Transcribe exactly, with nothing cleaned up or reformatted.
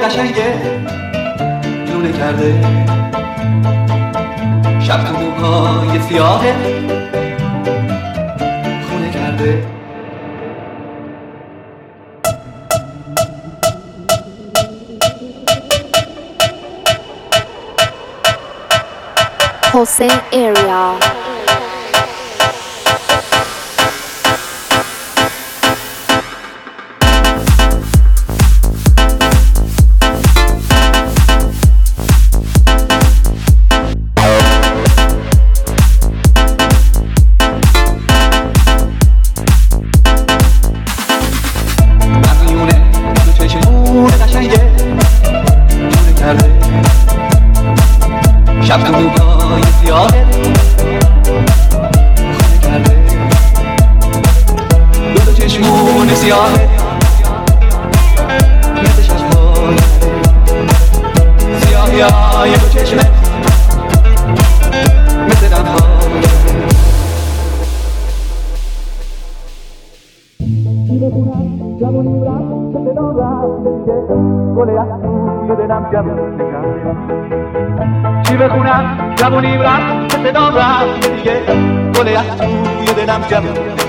قشنگه لونه کرده، شب تو موهای سیاهه خونه کرده. حسین اریا شب تو موهای سیاهه خونه کرده، دو دو چشمون سیاهه مثل شب‌های سیاهی های دو چشمه مثل دم‌ها. جوونی رفت که صدا رفت دیگه گل از توی دلم جوون کرده. چی بخونم جوونی رفت که صدا رفت دیگه گل از توی دلم جوون